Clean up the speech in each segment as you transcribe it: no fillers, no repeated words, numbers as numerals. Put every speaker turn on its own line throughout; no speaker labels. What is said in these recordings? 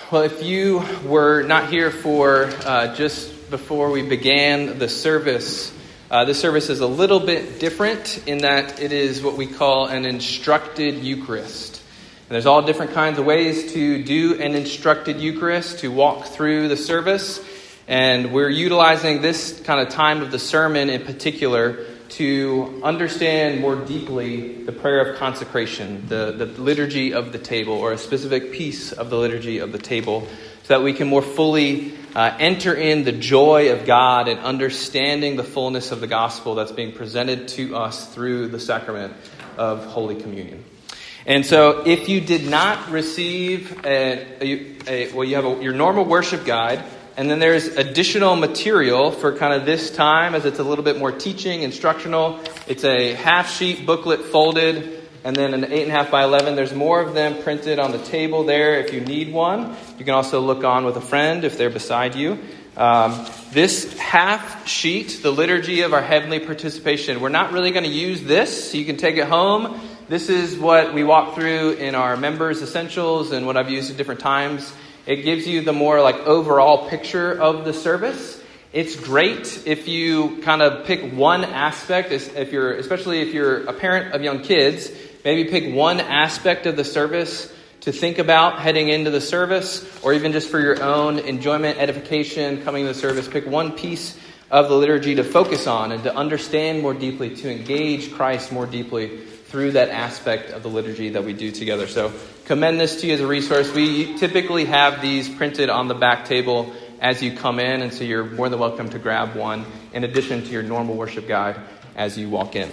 Well, if you were not here for just before we began the service, this service is a little bit different in that it is what we call an instructed Eucharist. And there's all different kinds of ways to do an instructed Eucharist, to walk through the service. And we're utilizing this kind of time of the sermon in particular to understand more deeply the prayer of consecration, the liturgy of the table, or a specific piece of the liturgy of the table, so that we can more fully enter in the joy of God and understanding the fullness of the gospel that's being presented to us through the sacrament of Holy Communion. And so if you did not receive you have your normal worship guide, and then there's additional material for kind of this time, as it's a little bit more teaching, instructional. It's a half-sheet booklet folded, and then an 8.5 by 11. There's more of them printed on the table there if you need one. You can also look on with a friend if they're beside you. This half-sheet, the liturgy of our heavenly participation, we're not really going to use this, so you can take it home. This is what we walk through in our members' essentials and what I've used at different times. It gives you the more overall picture of the service. It's great if you kind of pick one aspect, especially if you're a parent of young kids, maybe pick one aspect of the service to think about heading into the service, or even just for your own enjoyment, edification, coming to the service. Pick one piece of the liturgy to focus on and to understand more deeply, to engage Christ more deeply through that aspect of the liturgy that we do together. So commend this to you as a resource. We typically have these printed on the back table as you come in, and so you're more than welcome to grab one in addition to your normal worship guide as you walk in.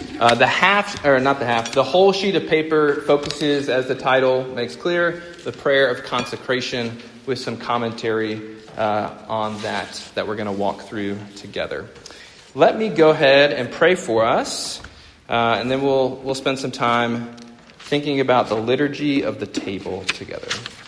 The whole sheet of paper focuses, as the title makes clear, the prayer of consecration, with some commentary on that we're going to walk through together. Let me go ahead and pray for us, and then we'll spend some time thinking about the liturgy of the table together.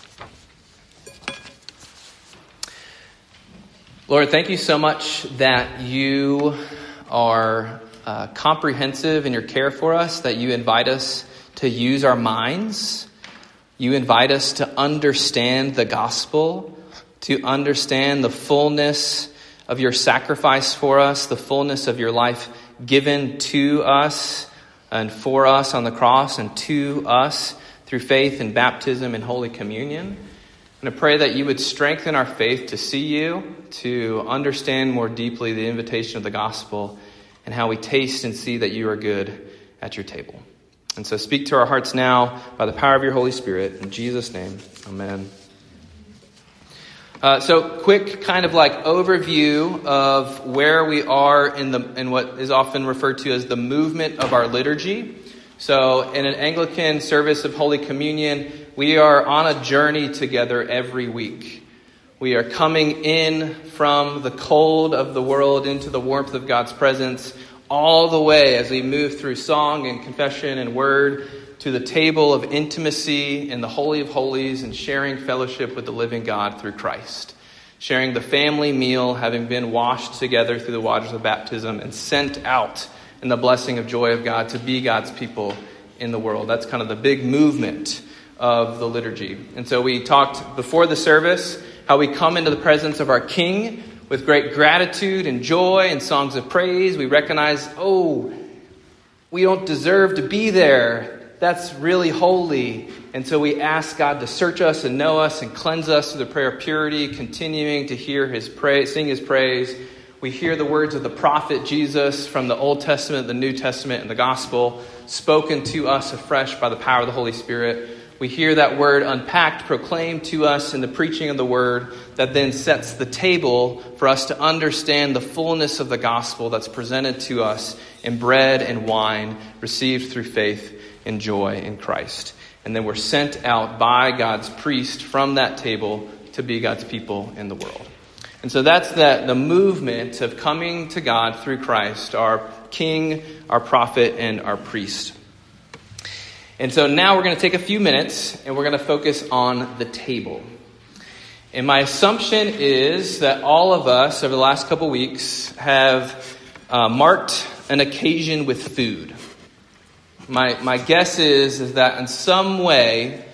Lord, thank you so much that you are comprehensive in your care for us, that you invite us to use our minds. You invite us to understand the gospel, to understand the fullness of your sacrifice for us, the fullness of your life given to us and for us on the cross, and to us through faith and baptism and Holy Communion. And I pray that you would strengthen our faith to see you, to understand more deeply the invitation of the gospel, and how we taste and see that you are good at your table. And so speak to our hearts now by the power of your Holy Spirit. In Jesus' name, amen. So quick kind of overview of where we are in what is often referred to as the movement of our liturgy. So in an Anglican service of Holy Communion, we are on a journey together every week. We are coming in from the cold of the world into the warmth of God's presence, all the way as we move through song and confession and word to the table of intimacy in the Holy of Holies and sharing fellowship with the living God through Christ. Sharing the family meal, having been washed together through the waters of baptism and sent out in the blessing of joy of God to be God's people in the world. That's kind of the big movement of the liturgy. And so we talked before the service how we come into the presence of our King with great gratitude and joy and songs of praise. We recognize, we don't deserve to be there. That's really holy. And so we ask God to search us and know us and cleanse us through the prayer of purity, continuing to hear his praise, sing his praise. We hear the words of the prophet Jesus from the Old Testament, the New Testament, and the gospel spoken to us afresh by the power of the Holy Spirit. We hear that word unpacked, proclaimed to us in the preaching of the word that then sets the table for us to understand the fullness of the gospel that's presented to us in bread and wine received through faith and joy in Christ. And then we're sent out by God's priest from that table to be God's people in the world. And so that's the movement of coming to God through Christ, our King, our prophet, and our priest. And so now we're going to take a few minutes and we're going to focus on the table. And my assumption is that all of us over the last couple weeks have marked an occasion with food. My guess is that in some way,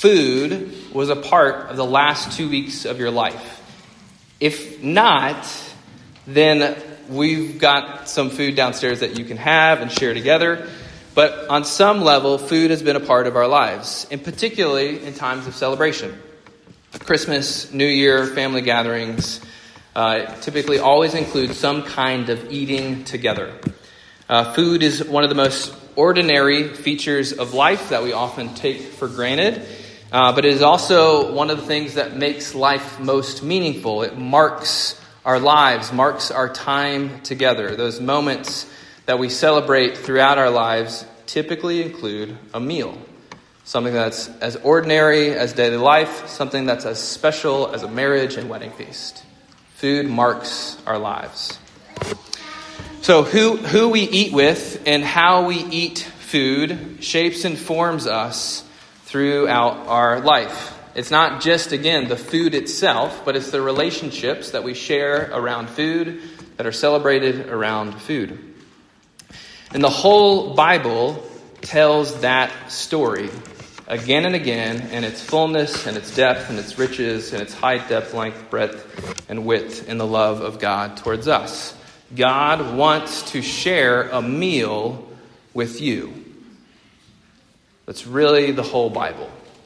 food was a part of the last 2 weeks of your life. If not, then we've got some food downstairs that you can have and share together. But on some level, food has been a part of our lives, and particularly in times of celebration. Christmas, New Year, family gatherings typically always include some kind of eating together. Food is one of the most ordinary features of life that we often take for granted, but it is also one of the things that makes life most meaningful. It marks our lives, marks our time together. Those moments that we celebrate throughout our lives typically include a meal. Something that's as ordinary as daily life, something that's as special as a marriage and wedding feast. Food marks our lives. So who we eat with and how we eat food shapes and forms us throughout our life. It's not just, again, the food itself, but it's the relationships that we share around food that are celebrated around food. And the whole Bible tells that story again and again, in its fullness and its depth and its riches and its height, depth, length, breadth, and width in the love of God towards us. God wants to share a meal with you. That's really the whole Bible.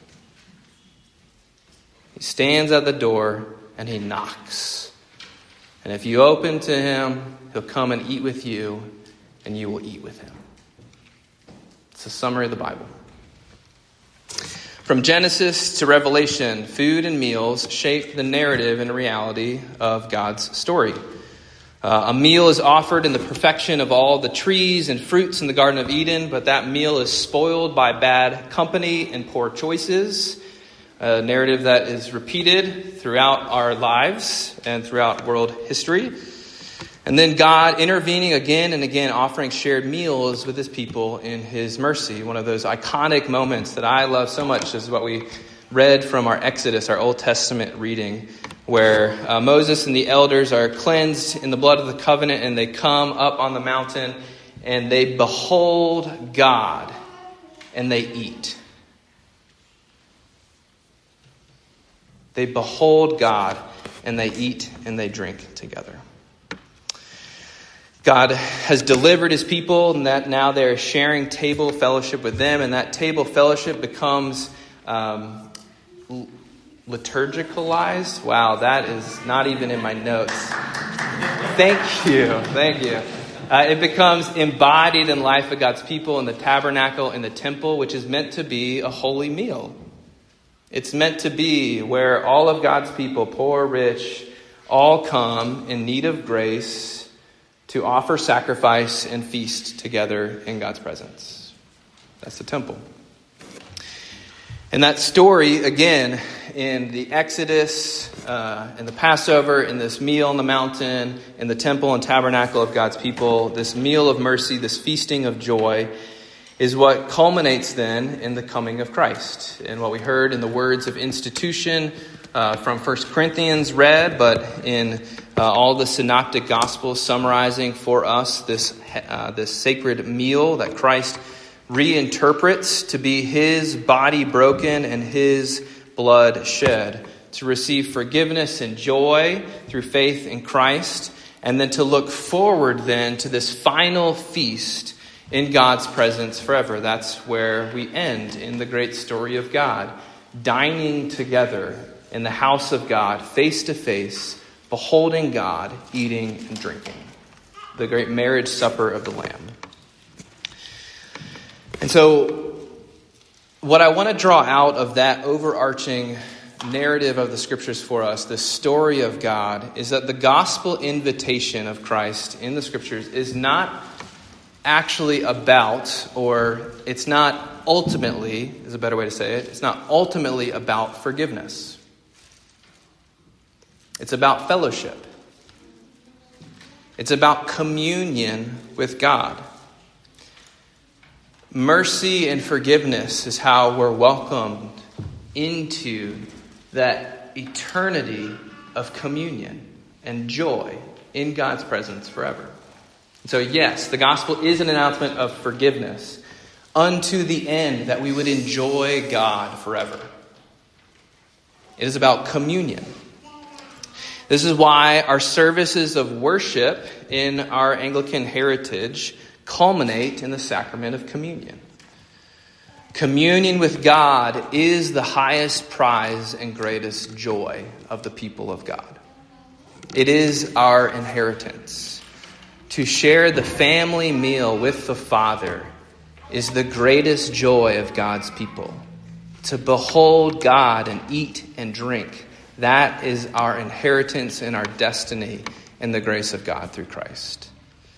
He stands at the door and he knocks. And if you open to him, he'll come and eat with you, and you will eat with him. It's a summary of the Bible. From Genesis to Revelation, food and meals shape the narrative and reality of God's story. A meal is offered in the perfection of all the trees and fruits in the Garden of Eden, but that meal is spoiled by bad company and poor choices. A narrative that is repeated throughout our lives and throughout world history. And then God intervening again and again, offering shared meals with his people in his mercy. One of those iconic moments that I love so much is what we read from our Exodus, our Old Testament reading, where Moses and the elders are cleansed in the blood of the covenant, and they come up on the mountain and they behold God and they eat. They behold God and they eat and they drink together. God has delivered his people, and that now they're sharing table fellowship with them, and that table fellowship becomes liturgicalized. Wow, that is not even in my notes. Thank you. It becomes embodied in life of God's people in the tabernacle, in the temple, which is meant to be a holy meal. It's meant to be where all of God's people, poor, rich, all come in need of grace to offer sacrifice and feast together in God's presence. That's the temple. And that story, again, in the Exodus, in the Passover, in this meal on the mountain, in the temple and tabernacle of God's people, this meal of mercy, this feasting of joy, is what culminates then in the coming of Christ. And what we heard in the words of institution from 1 Corinthians read, but in all the synoptic gospels summarizing for us this sacred meal that Christ reinterprets to be his body broken and his blood shed, to receive forgiveness and joy through faith in Christ, and then to look forward then to this final feast in God's presence forever. That's where we end in the great story of God, dining together in the house of God, face to face, beholding God, eating and drinking. The great marriage supper of the Lamb. And so what I want to draw out of that overarching narrative of the scriptures for us, the story of God, is that the gospel invitation of Christ in the scriptures is not actually about, or it's not ultimately, is a better way to say it, it's not ultimately about forgiveness. It's about fellowship. It's about communion with God. Mercy and forgiveness is how we're welcomed into that eternity of communion and joy in God's presence forever. So yes, the gospel is an announcement of forgiveness unto the end that we would enjoy God forever. It is about communion. This is why our services of worship in our Anglican heritage culminate in the sacrament of communion. Communion with God is the highest prize and greatest joy of the people of God. It is our inheritance. To share the family meal with the Father is the greatest joy of God's people. To behold God and eat and drink, that is our inheritance and our destiny in the grace of God through Christ.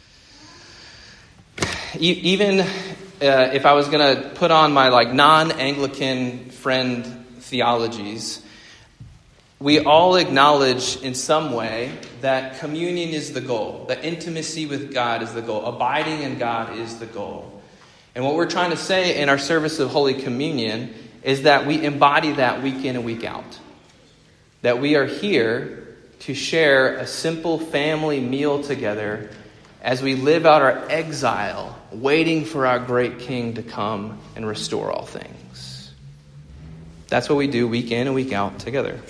Even if I was going to put on my non-Anglican friend theologies, we all acknowledge in some way that communion is the goal, that intimacy with God is the goal, abiding in God is the goal. And what we're trying to say in our service of Holy Communion is that we embody that week in and week out. That we are here to share a simple family meal together as we live out our exile, waiting for our great King to come and restore all things. That's what we do week in and week out together.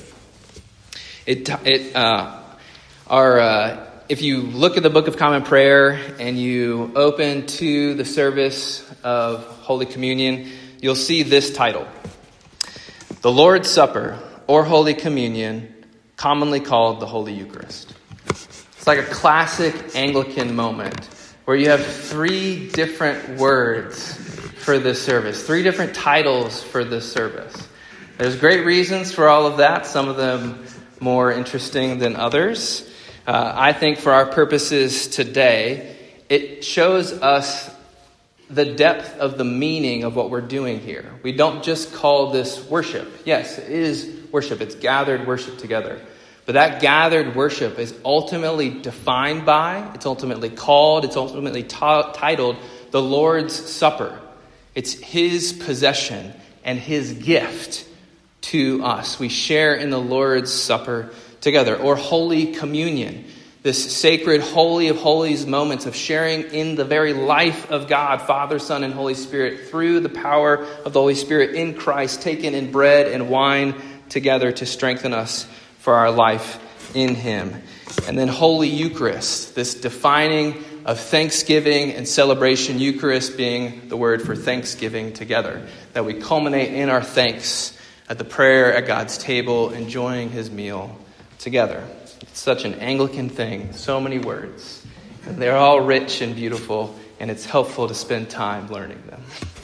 If you look at the Book of Common Prayer and you open to the service of Holy Communion, you'll see this title: The Lord's Supper, or Holy Communion, commonly called the Holy Eucharist. It's like a classic Anglican moment where you have 3 different words for this service, 3 different titles for this service. There's great reasons for all of that, some of them more interesting than others. I think for our purposes today, it shows us the depth of the meaning of what we're doing here. We don't just call this worship. Yes, it is worship. It's gathered worship together. But that gathered worship is ultimately defined by, it's ultimately called, it's ultimately titled the Lord's Supper. It's his possession and his gift to us. We share in the Lord's Supper together. Or Holy Communion, this sacred holy of holies moments of sharing in the very life of God, Father, Son, and Holy Spirit through the power of the Holy Spirit in Christ, taken in bread and wine together to strengthen us for our life in him. And then Holy Eucharist, this defining of thanksgiving and celebration, Eucharist being the word for thanksgiving together, that we culminate in our thanks at the prayer at God's table, enjoying his meal together. It's such an Anglican thing, so many words. And they're all rich and beautiful, and it's helpful to spend time learning them.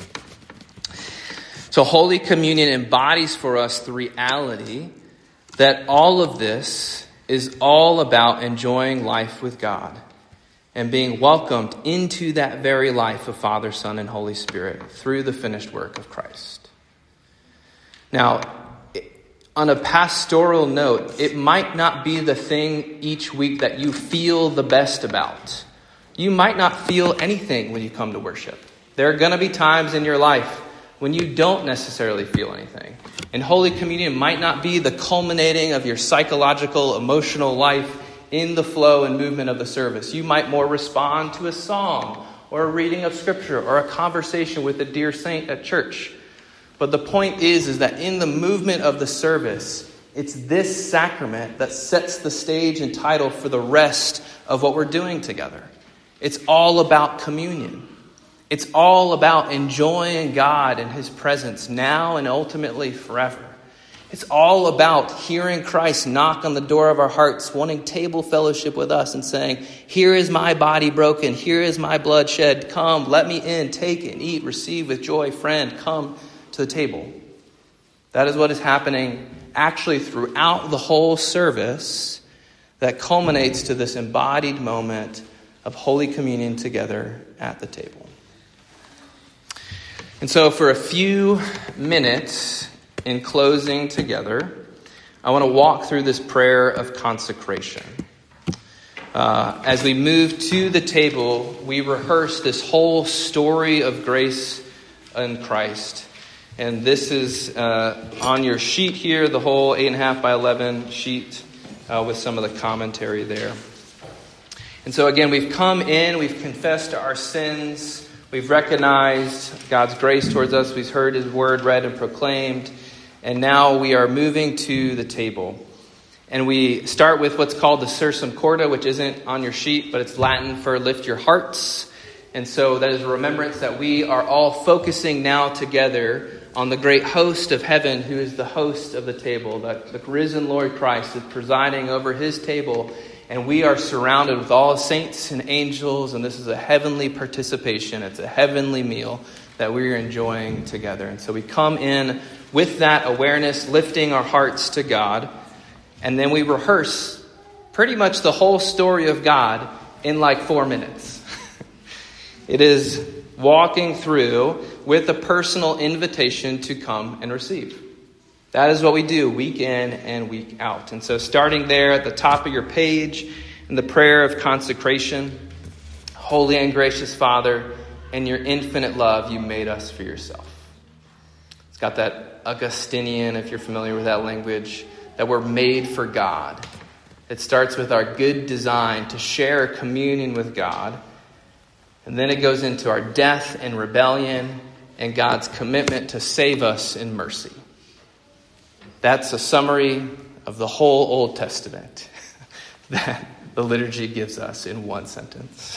So Holy Communion embodies for us the reality that all of this is all about enjoying life with God and being welcomed into that very life of Father, Son, and Holy Spirit through the finished work of Christ. Now, on a pastoral note, it might not be the thing each week that you feel the best about. You might not feel anything when you come to worship. There are going to be times in your life when you don't necessarily feel anything. And Holy Communion might not be the culminating of your psychological, emotional life in the flow and movement of the service. You might more respond to a song or a reading of Scripture or a conversation with a dear saint at church. But the point is that in the movement of the service, it's this sacrament that sets the stage and title for the rest of what we're doing together. It's all about communion. It's all about enjoying God and his presence now and ultimately forever. It's all about hearing Christ knock on the door of our hearts, wanting table fellowship with us and saying, here is my body broken, here is my blood shed, come, let me in, take and eat, receive with joy, friend, come to the table. That is what is happening actually throughout the whole service that culminates to this embodied moment of Holy Communion together at the table. And so for a few minutes in closing together, I want to walk through this prayer of consecration. As we move to the table, we rehearse this whole story of grace in Christ. And this is on your sheet here, the whole 8.5 by 11 sheet with some of the commentary there. And so again, we've come in, we've confessed our sins, we've recognized God's grace towards us, we've heard his word read and proclaimed, And now we are moving to the table. And we start with what's called the Sursum Corda, which isn't on your sheet, but it's Latin for lift your hearts. And so that is a remembrance that we are all focusing now together on the great host of heaven, who is the host of the table. The risen Lord Christ is presiding over his table, and we are surrounded with all saints and angels, and this is a heavenly participation. It's a heavenly meal that we are enjoying together. And so we come in with that awareness, lifting our hearts to God, and then we rehearse pretty much the whole story of God in like 4 minutes. It is walking through with a personal invitation to come and receive. That is what we do week in and week out. And so starting there at the top of your page in the prayer of consecration, Holy and gracious Father, in your infinite love, you made us for yourself. It's got that Augustinian, if you're familiar with that language, that we're made for God. It starts with our good design to share communion with God. And then it goes into our death and rebellion and God's commitment to save us in mercy. That's a summary of the whole Old Testament that the liturgy gives us in one sentence.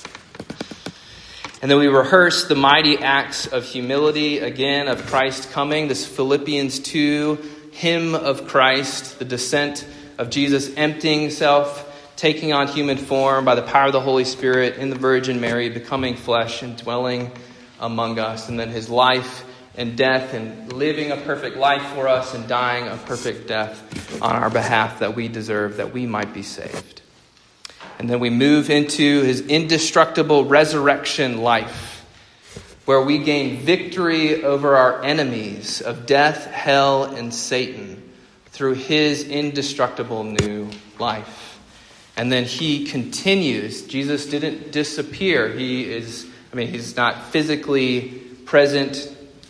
And then we rehearse the mighty acts of humility, again, of Christ coming. This Philippians 2 hymn of Christ, the descent of Jesus emptying himself, taking on human form by the power of the Holy Spirit in the Virgin Mary, becoming flesh and dwelling among us. And then his life and death and living a perfect life for us and dying a perfect death on our behalf that we deserve, that we might be saved. And then we move into his indestructible resurrection life, where we gain victory over our enemies of death, hell, and Satan through his indestructible new life. And then he continues. Jesus didn't disappear. He's not physically present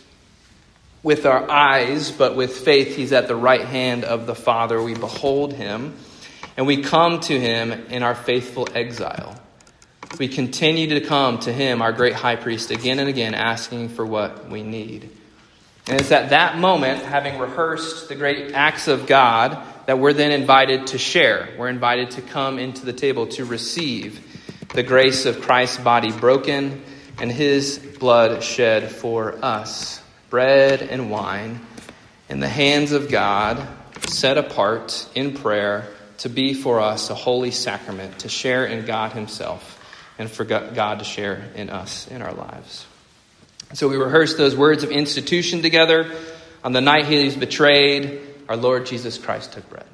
with our eyes, but with faith, he's at the right hand of the Father. We behold him, and we come to him in our faithful exile. We continue to come to him, our great high priest, again and again, asking for what we need. And it's at that moment, having rehearsed the great acts of God, that we're then invited to share. We're invited to come into the table to receive the grace of Christ's body broken and his blood shed for us. Bread and wine in the hands of God, set apart in prayer to be for us a holy sacrament, to share in God himself and for God to share in us in our lives. So we rehearsed those words of institution together. On the night he was betrayed, our Lord Jesus Christ took bread.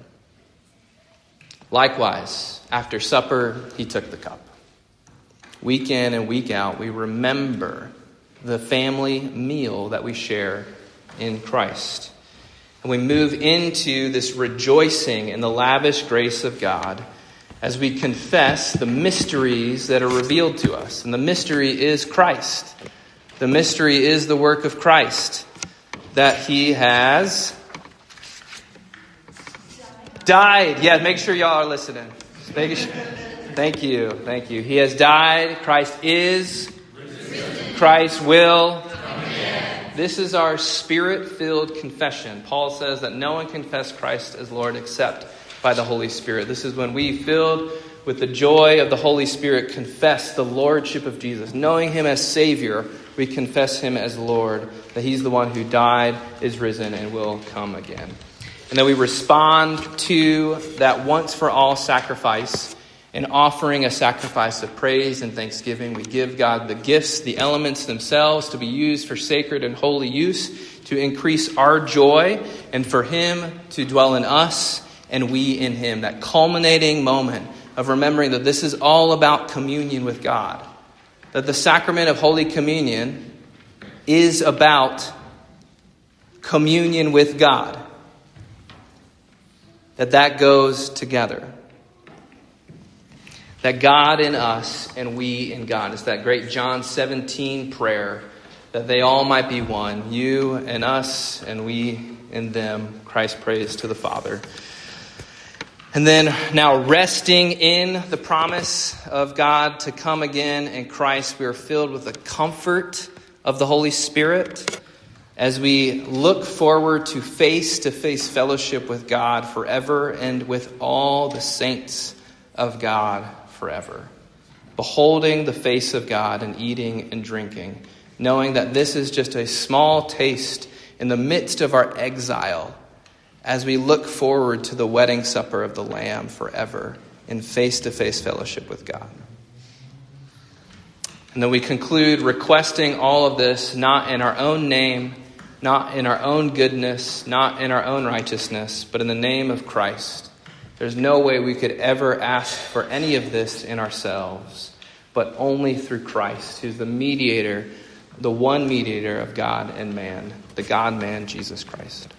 Likewise, after supper, he took the cup. Week in and week out, we remember the family meal that we share in Christ. And we move into this rejoicing in the lavish grace of God as we confess the mysteries that are revealed to us. And the mystery is Christ. The mystery is the work of Christ, that he has died. Yeah, make sure y'all are listening. Thank you. He has died. Christ is. Christ will. This is our spirit-filled confession. Paul says that no one can confess Christ as Lord except by the Holy Spirit. This is when we, filled with the joy of the Holy Spirit, confess the lordship of Jesus. Knowing him as Savior, we confess him as Lord, that he's the one who died, is risen, and will come again. And then we respond to that once-for-all sacrifice in offering a sacrifice of praise and thanksgiving. We give God the gifts, the elements themselves, to be used for sacred and holy use, to increase our joy, and for him to dwell in us and we in him. That culminating moment of remembering that this is all about communion with God. That the sacrament of Holy Communion is about communion with God. That goes together. That God in us and we in God. It's that great John 17 prayer, that they all might be one. You and us and we and them. Christ prays to the Father. And then now resting in the promise of God to come again in Christ, we are filled with the comfort of the Holy Spirit as we look forward to face-to-face fellowship with God forever and with all the saints of God forever, beholding the face of God and eating and drinking, knowing that this is just a small taste in the midst of our exile as we look forward to the wedding supper of the Lamb forever in face-to-face fellowship with God. And then we conclude requesting all of this not in our own name, not in our own goodness, not in our own righteousness, but in the name of Christ. There's no way we could ever ask for any of this in ourselves, but only through Christ, who's the mediator, the one mediator of God and man, the God-man, Jesus Christ.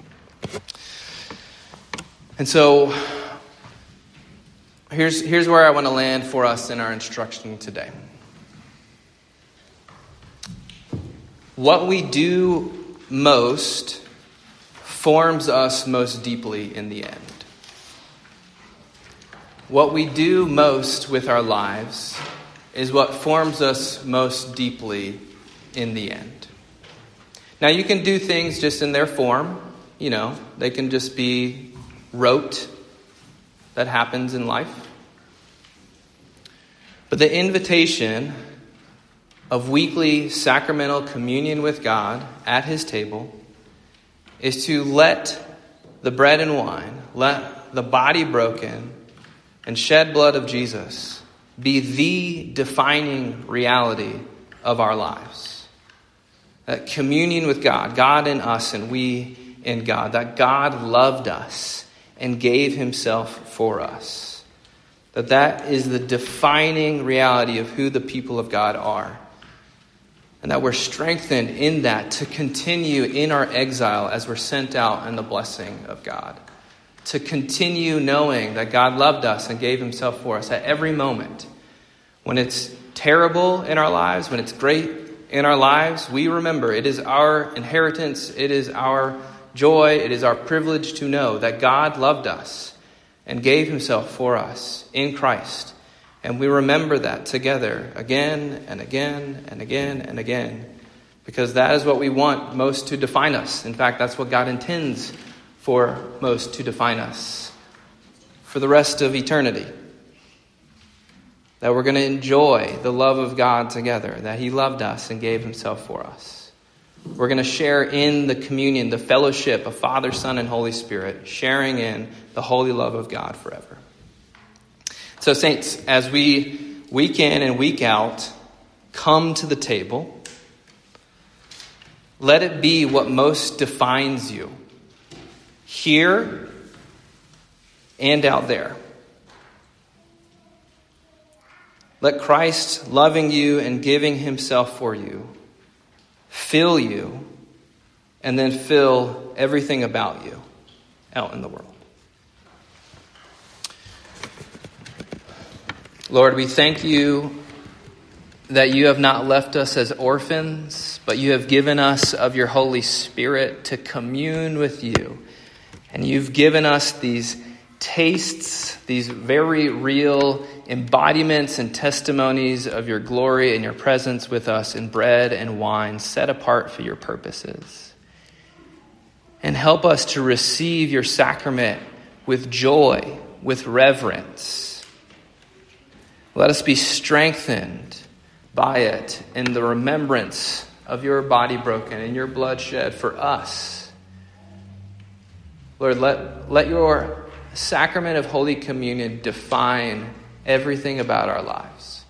And so here's where I want to land for us in our instruction today. What we do most forms us most deeply in the end. What we do most with our lives is what forms us most deeply in the end. Now, you can do things just in their form. They can just be rote. That happens in life. But the invitation of weekly sacramental communion with God at his table is to let the bread and wine, let the body broken and shed blood of Jesus be the defining reality of our lives. That communion with God, God in us and we in God, that God loved us and gave himself for us. That is the defining reality of who the people of God are. And that we're strengthened in that to continue in our exile as we're sent out in the blessing of God. To continue knowing that God loved us and gave himself for us at every moment. When it's terrible in our lives, when it's great in our lives, we remember it is our inheritance, it is our joy, it is our privilege to know that God loved us and gave himself for us in Christ. And we remember that together again and again and again and again, because that is what we want most to define us. In fact, that's what God intends for most to define us for the rest of eternity. That we're going to enjoy the love of God together, that he loved us and gave himself for us. We're going to share in the communion, the fellowship of Father, Son, and Holy Spirit, sharing in the holy love of God forever. So, saints, as we week in and week out come to the table, let it be what most defines you, here and out there. Let Christ loving you and giving himself for you fill you, and then fill everything about you out in the world. Lord, we thank you that you have not left us as orphans, but you have given us of your Holy Spirit to commune with you. And you've given us these tastes, these very real embodiments and testimonies of your glory and your presence with us in bread and wine set apart for your purposes. And help us to receive your sacrament with joy, with reverence. Let us be strengthened by it in the remembrance of your body broken and your blood shed for us. Lord, let your sacrament of Holy Communion define everything about our lives.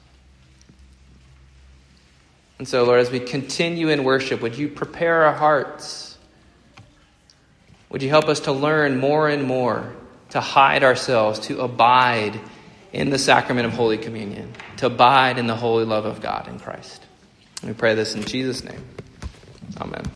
And so, Lord, as we continue in worship, would you prepare our hearts? Would you help us to learn more and more to hide ourselves, to abide in the sacrament of Holy Communion, to abide in the holy love of God in Christ? And we pray this in Jesus' name. Amen.